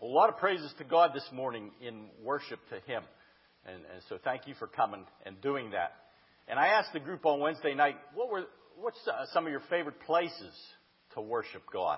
A lot of praises to God this morning in worship to Him. And so thank you for coming and doing that. And I asked the group on Wednesday night, what's some of your favorite places to worship God?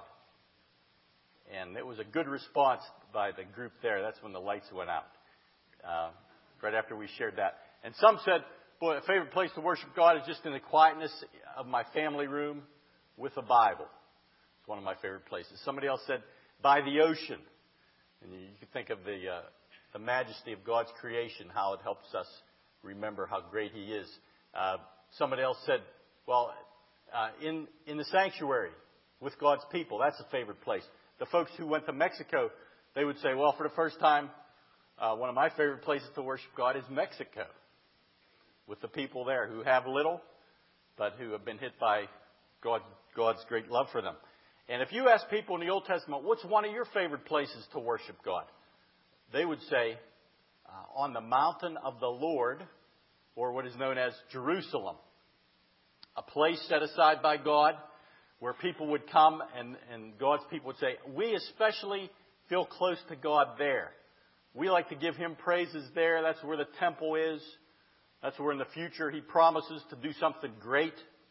And it was a good response by the group there. That's when the lights went out, right after we shared that. And some said, boy, a favorite place to worship God is just in the quietness of my family room with a Bible. It's one of my favorite places. Somebody else said, by the ocean. And you can think of the majesty of God's creation, how it helps us remember how great He is. Somebody else said, well, in the sanctuary with God's people, that's a favorite place. The folks who went to Mexico, they would say, well, for the first time, one of my favorite places to worship God is Mexico, with the people there who have little, but who have been hit by God's great love for them. And if you ask people in the Old Testament, what's one of your favorite places to worship God? They would say, on the mountain of the Lord, or what is known as Jerusalem. A place set aside by God where people would come and God's people would say, we especially feel close to God there. We like to give Him praises there. That's where the temple is. That's where in the future He promises to do something great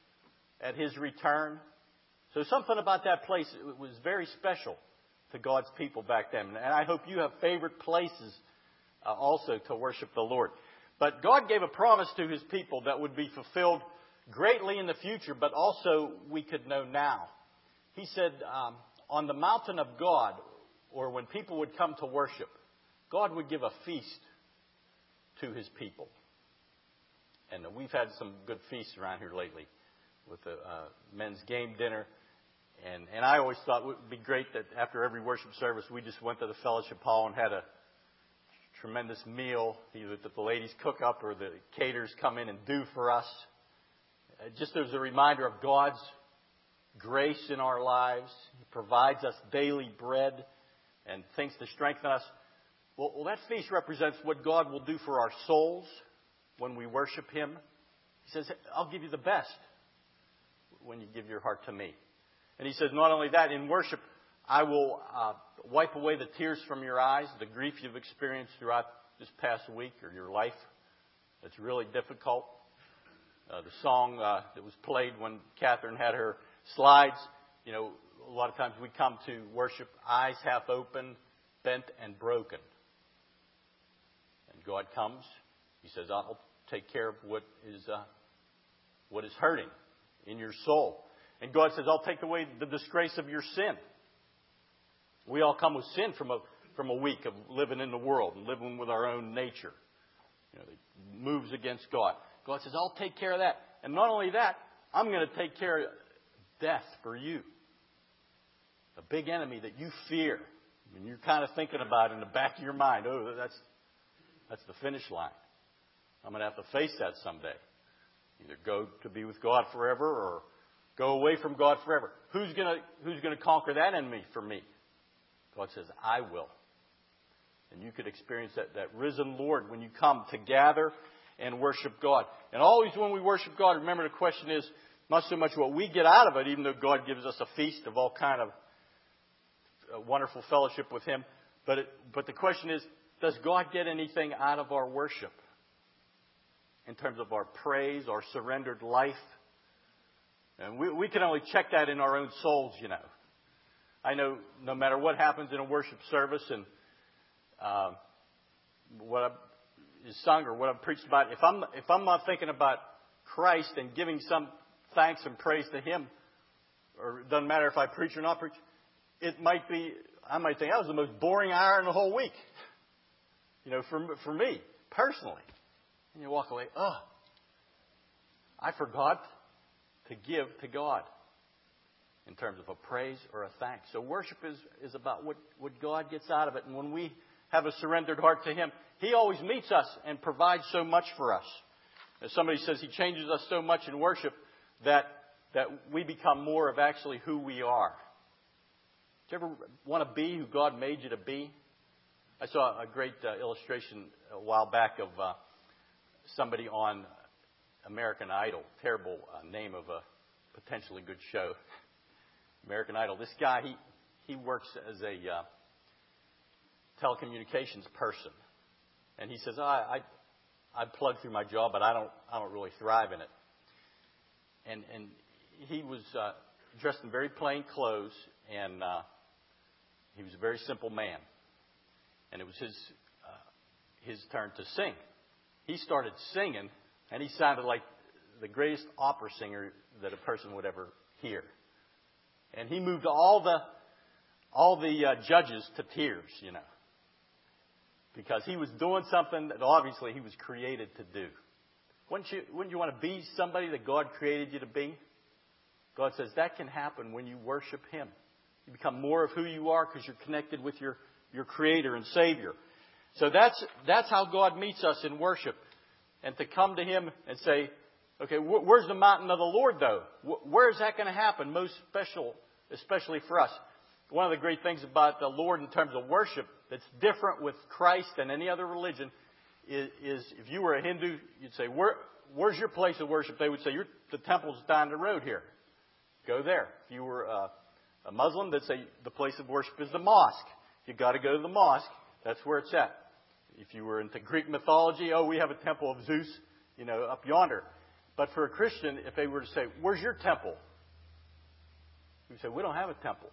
at His return. So something about that place, it was very special to God's people back then. And I hope you have favorite places also to worship the Lord. But God gave a promise to His people that would be fulfilled greatly in the future, but also we could know now. He said, on the mountain of God, or when people would come to worship, God would give a feast to His people. And we've had some good feasts around here lately with the men's game dinner. And I always thought it would be great that after every worship service, we just went to the fellowship hall and had a tremendous meal, either that the ladies cook up or the caterers come in and do for us. Just as a reminder of God's grace in our lives. He provides us daily bread and things to strengthen us. Well, that feast represents what God will do for our souls when we worship Him. He says, I'll give you the best when you give your heart to me. And He says, not only that, in worship, I will wipe away the tears from your eyes, the grief you've experienced throughout this past week or your life. It's really difficult. The song that was played when Catherine had her slides, a lot of times we come to worship eyes half open, bent and broken. And God comes. He says, I'll take care of what is hurting in your soul. And God says, I'll take away the disgrace of your sin. We all come with sin from a week of living in the world and living with our own nature. That moves against God. God says, I'll take care of that. And not only that, I'm going to take care of death for you. The big enemy that you fear. And you're kind of thinking about it in the back of your mind. Oh, that's the finish line. I'm going to have to face that someday. Either go to be with God forever or go away from God forever. Who's going to conquer that enemy for me? God says, I will. And you could experience that risen Lord when you come to gather and worship God. And always when we worship God, remember the question is not so much what we get out of it, even though God gives us a feast of all kind of wonderful fellowship with Him. But the question is, does God get anything out of our worship? In terms of our praise, our surrendered life? And we can only check that in our own souls, I know no matter what happens in a worship service and what is sung or what I've preached about, if I'm not thinking about Christ and giving some thanks and praise to Him, or it doesn't matter if I preach or not preach, I might think that was the most boring hour in the whole week. For me, personally. And you walk away, I forgot to give to God in terms of a praise or a thanks. So worship is about what God gets out of it. And when we have a surrendered heart to Him, He always meets us and provides so much for us. As somebody says, He changes us so much in worship that we become more of actually who we are. Do you ever want to be who God made you to be? I saw a great illustration a while back of somebody on American Idol. Terrible name of a potentially good show. American Idol. This guy, he works as telecommunications person. And he says, I plug through my job, but I don't really thrive in it. And he was dressed in very plain clothes, and he was a very simple man. And it was his turn to sing. He started singing, and he sounded like the greatest opera singer that a person would ever hear. And he moved all the judges to tears, because he was doing something that obviously he was created to do. Wouldn't you want to be somebody that God created you to be? God says that can happen when you worship Him. You become more of who you are because you're connected with your Creator and Savior. So that's how God meets us in worship. And to come to Him and say, okay, where's the mountain of the Lord, though? Where is that going to happen? Most special, especially for us. One of the great things about the Lord in terms of worship that's different with Christ than any other religion is if you were a Hindu, you'd say, where's your place of worship? They would say, the temple's down the road here. Go there. If you were a Muslim, they'd say the place of worship is the mosque. You've got to go to the mosque. That's where it's at. If you were into Greek mythology, we have a temple of Zeus, up yonder. But for a Christian, if they were to say, where's your temple? We say, we don't have a temple.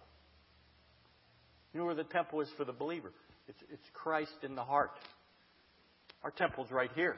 You know where the temple is for the believer? It's Christ in the heart. Our temple's right here.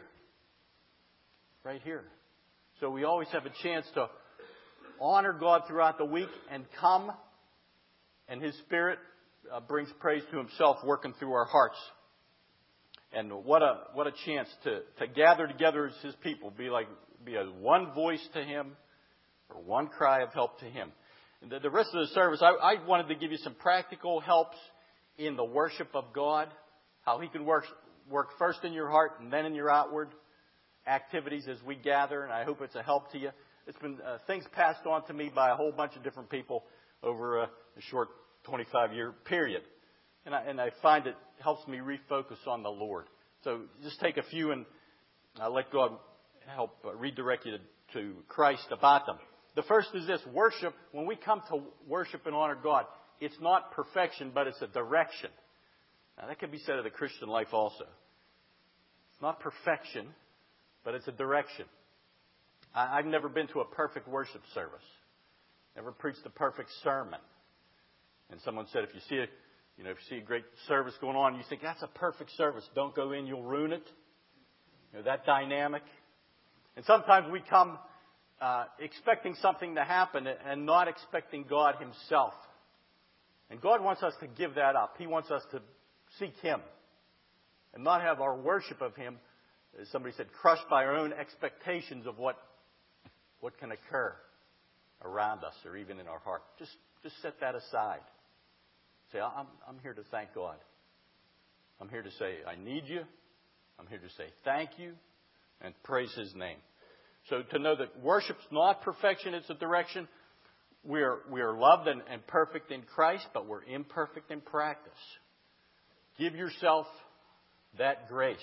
Right here. So we always have a chance to honor God throughout the week and come, and His Spirit brings praise to Himself working through our hearts. And what a chance to gather together as His people, be a one voice to Him, or one cry of help to Him. And the rest of the service, I wanted to give you some practical helps in the worship of God, how He can work first in your heart and then in your outward activities as we gather. And I hope it's a help to you. It's been things passed on to me by a whole bunch of different people over a short 25-year period. And I find it helps me refocus on the Lord. So just take a few and let God help redirect you to Christ about them. The first is this: worship. When we come to worship and honor God, it's not perfection, but it's a direction. Now that can be said of the Christian life also. It's not perfection, but it's a direction. I've never been to a perfect worship service. Never preached a perfect sermon. And someone said, if you see a great service going on, you think that's a perfect service, don't go in, you'll ruin it. That dynamic. And sometimes we come expecting something to happen and not expecting God Himself. And God wants us to give that up. He wants us to seek Him and not have our worship of Him, as somebody said, crushed by our own expectations of what can occur around us or even in our heart. Just set that aside. Say, I'm here to thank God. I'm here to say, I need you. I'm here to say thank you and praise His name. So to know that worship's not perfection, it's a direction. We are loved and perfect in Christ, but we're imperfect in practice. Give yourself that grace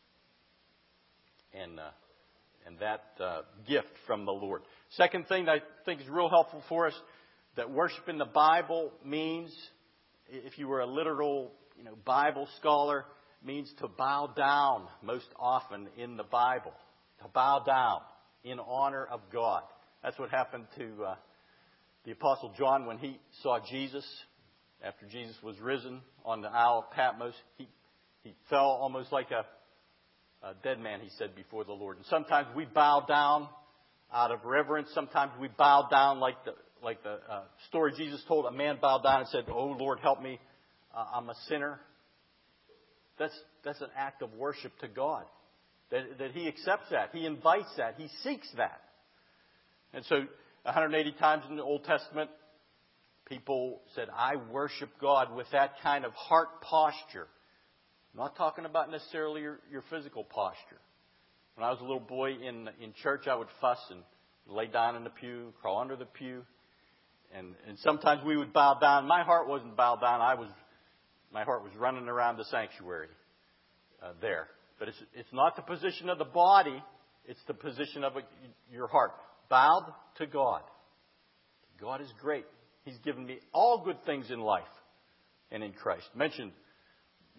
and that gift from the Lord. Second thing that I think is real helpful for us, that worship in the Bible means, if you were a literal Bible scholar, means to bow down most often in the Bible. To bow down in honor of God. That's what happened to the Apostle John when he saw Jesus. After Jesus was risen on the Isle of Patmos, he fell almost like a dead man, he said, before the Lord. And sometimes we bow down out of reverence. Sometimes we bow down like the story Jesus told. A man bowed down and said, "Oh Lord, help me. I'm a sinner." That's an act of worship to God. That He accepts that. He invites that. He seeks that. And so 180 times in the Old Testament, people said, I worship God with that kind of heart posture. I'm not talking about necessarily your physical posture. When I was a little boy in church, I would fuss and lay down in the pew, crawl under the pew. And sometimes we would bow down. My heart wasn't bowed down. My heart was running around the sanctuary there. But it's not the position of the body. It's the position of your heart. Bowed to God. God is great. He's given me all good things in life and in Christ. Mentioned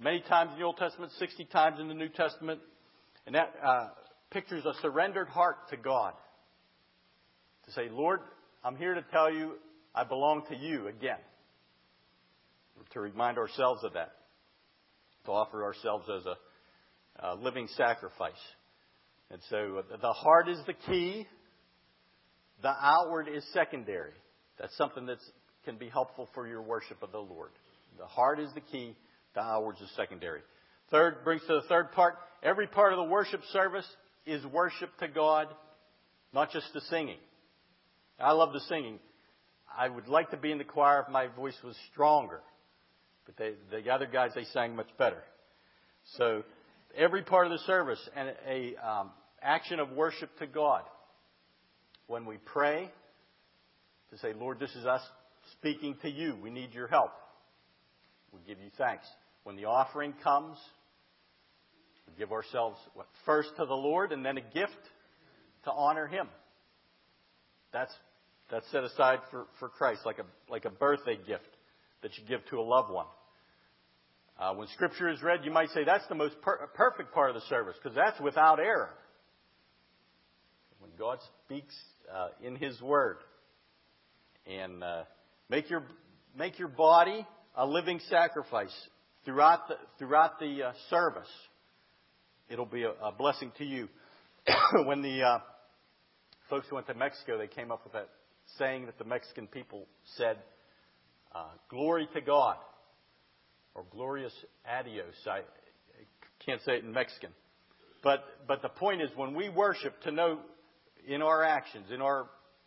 many times in the Old Testament, 60 times in the New Testament. And that pictures a surrendered heart to God. To say, Lord, I'm here to tell you I belong to you again. To remind ourselves of that. To offer ourselves as a living sacrifice. And so the heart is the key. The outward is secondary. That's something that can be helpful for your worship of the Lord. The heart is the key. The outward is secondary. Third, brings to the third part. Every part of the worship service is worship to God, not just the singing. I love the singing. I would like to be in the choir if my voice was stronger. But the other guys, they sang much better. So every part of the service and a action of worship to God. When we pray, to say, Lord, this is us speaking to you. We need your help. We give you thanks. When the offering comes, we give ourselves first to the Lord and then a gift to honor Him. That's set aside for Christ, like a birthday gift that you give to a loved one. When Scripture is read, you might say that's the most perfect part of the service because that's without error. When God speaks in His Word, and make your body a living sacrifice throughout the service. It'll be a blessing to you. When the folks who went to Mexico, they came up with that saying that the Mexican people said, "Glory to God," or "Glorious adios." I can't say it in Mexican, but the point is, when we worship, to know in our actions, in our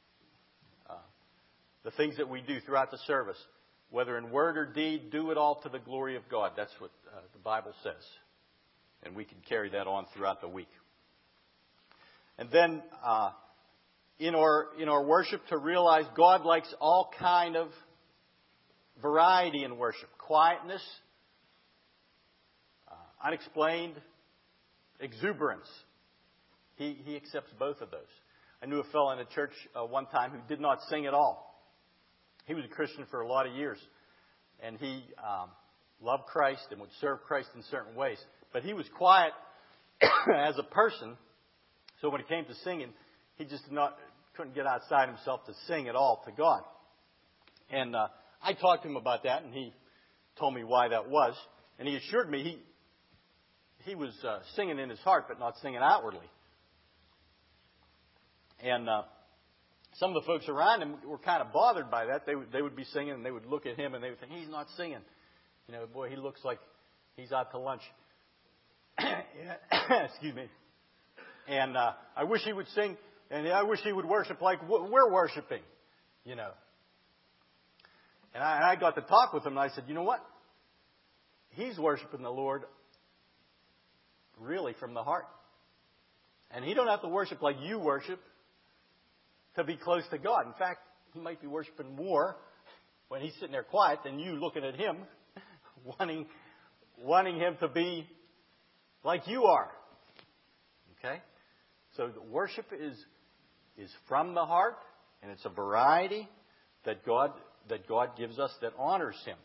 the things that we do throughout the service, whether in word or deed, do it all to the glory of God. That's what the Bible says. And we can carry that on throughout the week. And then in our worship, to realize God likes all kind of variety in worship. Quietness, unexplained exuberance. He accepts both of those. I knew a fellow in a church one time who did not sing at all. He was a Christian for a lot of years. And he loved Christ and would serve Christ in certain ways. But he was quiet as a person. So when it came to singing, he just couldn't get outside himself to sing at all to God. And I talked to him about that, and he told me why that was. And he assured me he was singing in his heart, but not singing outwardly. And some of the folks around him were kind of bothered by that. They would be singing, and they would look at him, and they would think, he's not singing. You know, boy, he looks like he's out to lunch. Excuse me. And I wish he would sing, and I wish he would worship like we're worshiping, you know. And I got to talk with him, and I said, you know what? He's worshiping the Lord really from the heart. And he don't have to worship like you worship to be close to God. In fact, he might be worshiping more when he's sitting there quiet than you looking at him, wanting him to be like you are. Okay? So the worship is from the heart, and it's a variety that God gives us that honors Him.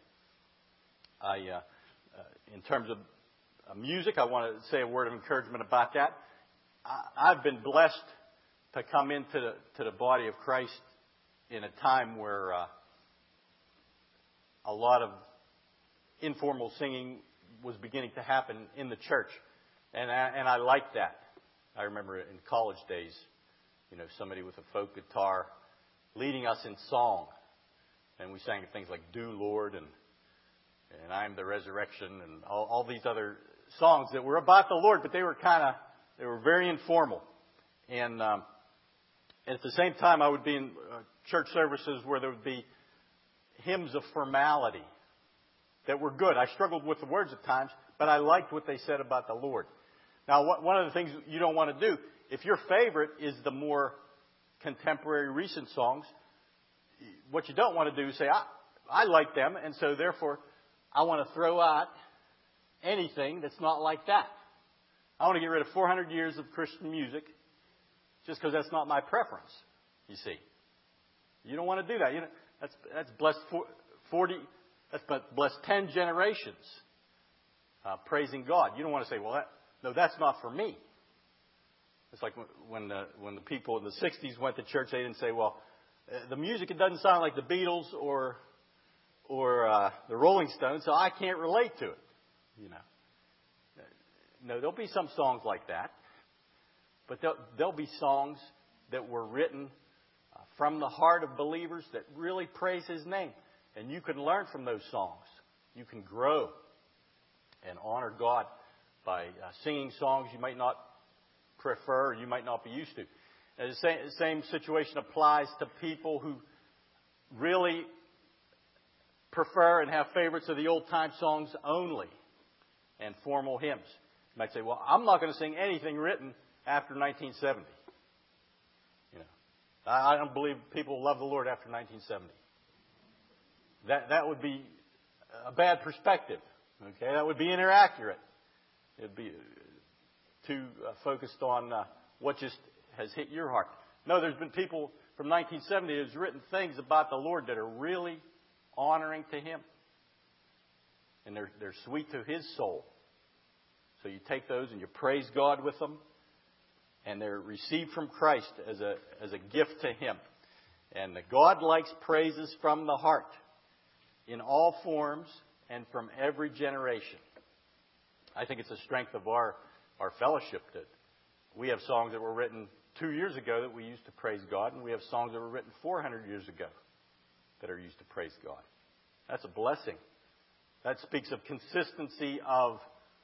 In terms of music, I want to say a word of encouragement about that. I've been blessed to come into the body of Christ in a time where a lot of informal singing was beginning to happen in the church, and I liked that. I remember in college days, you know, somebody with a folk guitar leading us in song, and we sang things like "Do Lord" and "I Am the Resurrection" and all these other songs that were about the Lord, but they were very informal. And at the same time, I would be in church services where there would be hymns of formality that were good. I struggled with the words at times, but I liked what they said about the Lord. Now, one of the things you don't want to do, if your favorite is the more contemporary, recent songs, what you don't want to do is say, I like them, and so therefore I want to throw out anything that's not like that. I want to get rid of 400 years of Christian music just because that's not my preference, you see. You don't want to do that. You know, that's blessed 40. That's blessed 10 generations praising God. You don't want to say, well, that's not for me. It's like when the people in the 60s went to church, they didn't say, well, the music, it doesn't sound like the Beatles or the Rolling Stones, so I can't relate to it. You know. No, there'll be some songs like that. But there'll be songs that were written from the heart of believers that really praise His name. And you can learn from those songs. You can grow and honor God by singing songs you might not prefer or you might not be used to. And the same situation applies to people who really prefer and have favorites of the old-time songs only and formal hymns. You might say, well, I'm not going to sing anything written after 1970. You know, I don't believe people love the Lord after 1970. That would be a bad perspective. Okay, that would be inaccurate. It'd be too focused on what just has hit your heart. No, there's been people from 1970 who's written things about the Lord that are really honoring to Him, and they're sweet to His soul. So you take those and you praise God with them, and they're received from Christ as a gift to Him. And God likes praises from the heart in all forms and from every generation. I think it's a strength of our fellowship that we have songs that were written 2 years ago that we used to praise God, and we have songs that were written 400 years ago that are used to praise God. That's a blessing. That speaks of consistency of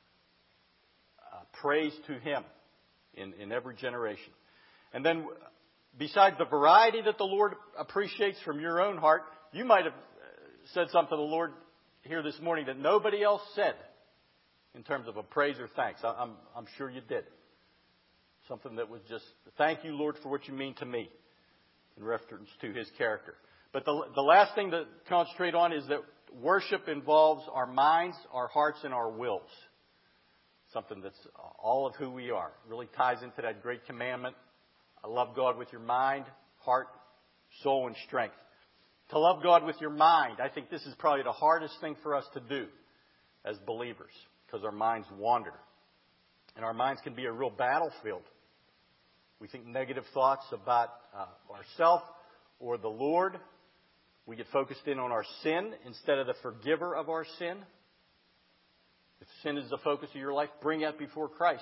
praise to Him in every generation. And then, besides the variety that the Lord appreciates from your own heart, you might have said something to the Lord here this morning that nobody else said in terms of a praise or thanks. I'm sure you did. Something that was just, thank you, Lord, for what you mean to me, in reference to His character. But the last thing to concentrate on is that worship involves our minds, our hearts, and our wills. Something that's all of who we are. It really ties into that great commandment. Love God with your mind, heart, soul, and strength. To love God with your mind, I think this is probably the hardest thing for us to do as believers, because our minds wander. And our minds can be a real battlefield. We think negative thoughts about ourselves or the Lord. We get focused in on our sin instead of the forgiver of our sin. If sin is the focus of your life, bring that before Christ.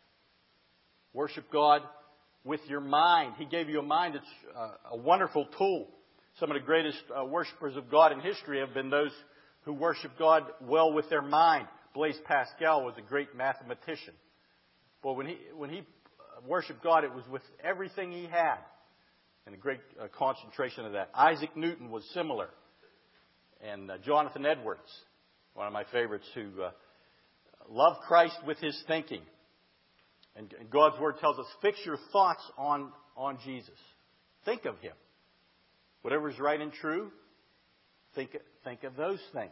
Worship God with your mind. He gave you a mind. It's a wonderful tool. Some of the greatest worshipers of God in history have been those who worship God well with their mind. Blaise Pascal was a great mathematician. Well, when he worshiped God, it was with everything he had. And a great concentration of that. Isaac Newton was similar. And Jonathan Edwards, one of my favorites, who loved Christ with his thinking. And God's Word tells us, fix your thoughts on Jesus. Think of Him. Whatever is right and true, think of those things.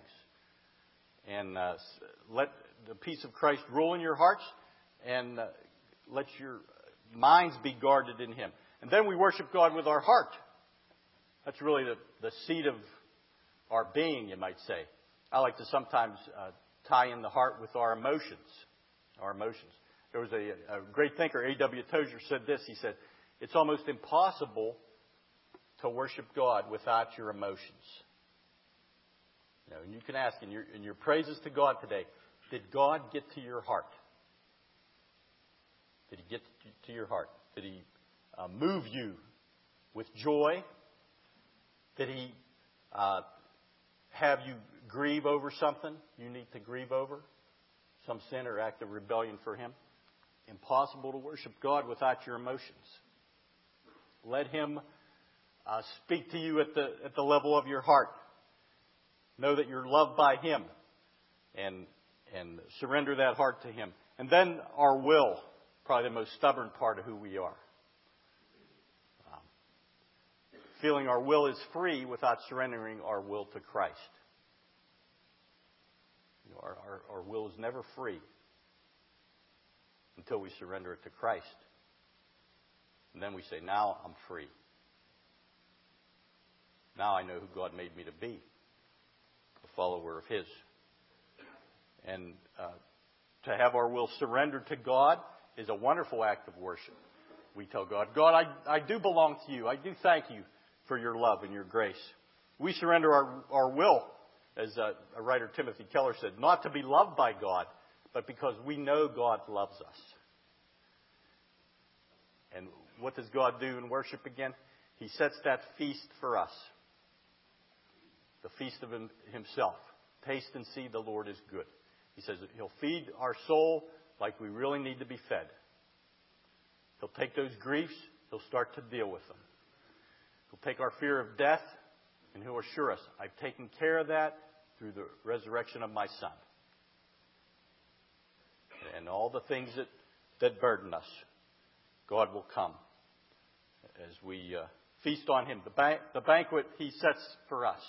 And let the peace of Christ rule in your hearts, and let your minds be guarded in Him. And then we worship God with our heart. That's really the seat of our being, you might say. I like to sometimes tie in the heart with our emotions. Our emotions. There was a great thinker, A.W. Tozer, said this. He said, it's almost impossible to worship God without your emotions. You know, and you can ask in your praises to God today, did God get to your heart? Did He get to your heart? Did He move you with joy? Did He have you grieve over something you need to grieve over? Some sin or act of rebellion for Him? Impossible to worship God without your emotions. Let Him speak to you at the level of your heart. Know that you're loved by Him, and surrender that heart to Him. And then our will, probably the most stubborn part of who we are. Feeling our will is free without surrendering our will to Christ. You know, our will is never free until we surrender it to Christ. And then we say, now I'm free. Now I know who God made me to be, a follower of His. And to have our will surrendered to God is a wonderful act of worship. We tell God, God, I do belong to you. I do thank you for your love and your grace. We surrender our will, as a writer Timothy Keller said, not to be loved by God, but because we know God loves us. And what does God do in worship again? He sets that feast for us. The feast of himself. Taste and see the Lord is good. He says that he'll feed our soul like we really need to be fed. He'll take those griefs. He'll start to deal with them. He'll take our fear of death, and he'll assure us, I've taken care of that through the resurrection of my Son. And all the things that burden us, God will come as we feast on him. The banquet he sets for us.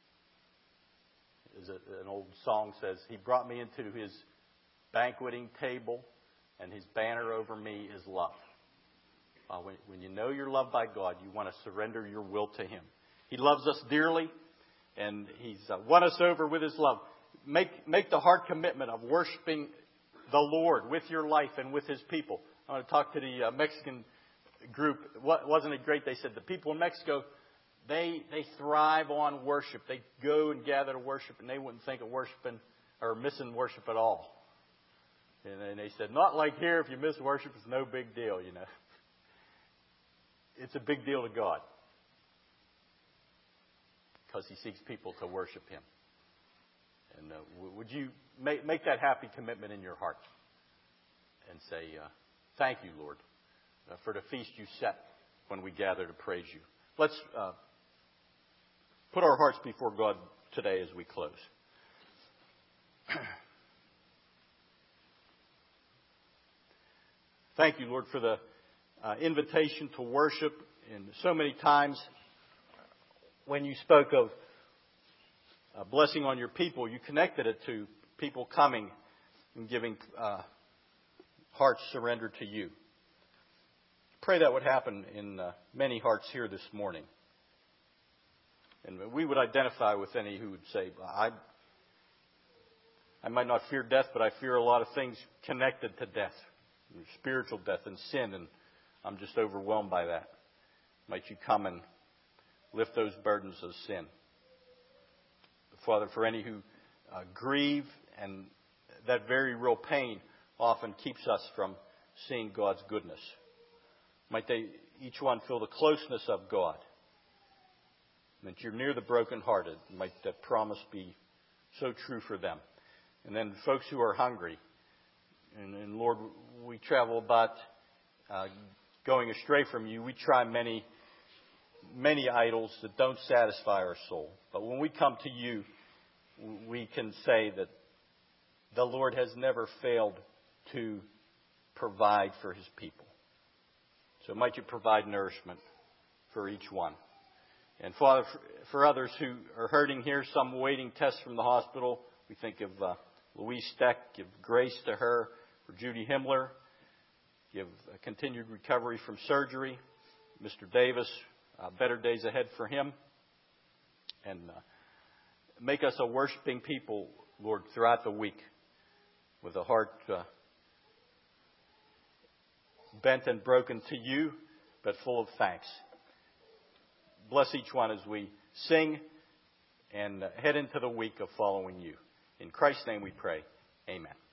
As an old song says, he brought me into his banqueting table, and his banner over me is love. When you know you're loved by God, you want to surrender your will to him. He loves us dearly, and he's won us over with his love. Make the hard commitment of worshiping the Lord with your life and with his people. I want to talk to the Mexican group. Wasn't it great? They said the people in Mexico, they thrive on worship. They go and gather to worship, and they wouldn't think of worshiping or missing worship at all. And they said, not like here. If you miss worship, it's no big deal, you know. It's a big deal to God because he seeks people to worship him. And would you make that happy commitment in your heart and say, thank you, Lord, for the feast you set when we gather to praise you. Let's put our hearts before God today as we close. Thank you, Lord, for the invitation to worship. And so many times when you spoke of blessing on your people, you connected it to people coming and giving hearts surrendered to you. Pray that would happen in many hearts here this morning. And we would identify with any who would say, I might not fear death, but I fear a lot of things connected to death, spiritual death and sin, and I'm just overwhelmed by that. Might you come and lift those burdens of sin. Father, for any who grieve, and that very real pain often keeps us from seeing God's goodness. Might they, each one, feel the closeness of God. That you're near the brokenhearted. Might that promise be so true for them. And then folks who are hungry. And Lord, we travel about going astray from you. We try many idols that don't satisfy our soul. But when we come to you, we can say that the Lord has never failed to provide for his people. So might you provide nourishment for each one. And Father, for others who are hurting here, some waiting tests from the hospital, we think of Louise Steck, give grace to her. For Judy Himmler, give a continued recovery from surgery. Mr. Davis, better days ahead for him. And make us a worshiping people, Lord, throughout the week with a heart bent and broken to you, but full of thanks. Bless each one as we sing and head into the week of following you. In Christ's name we pray. Amen.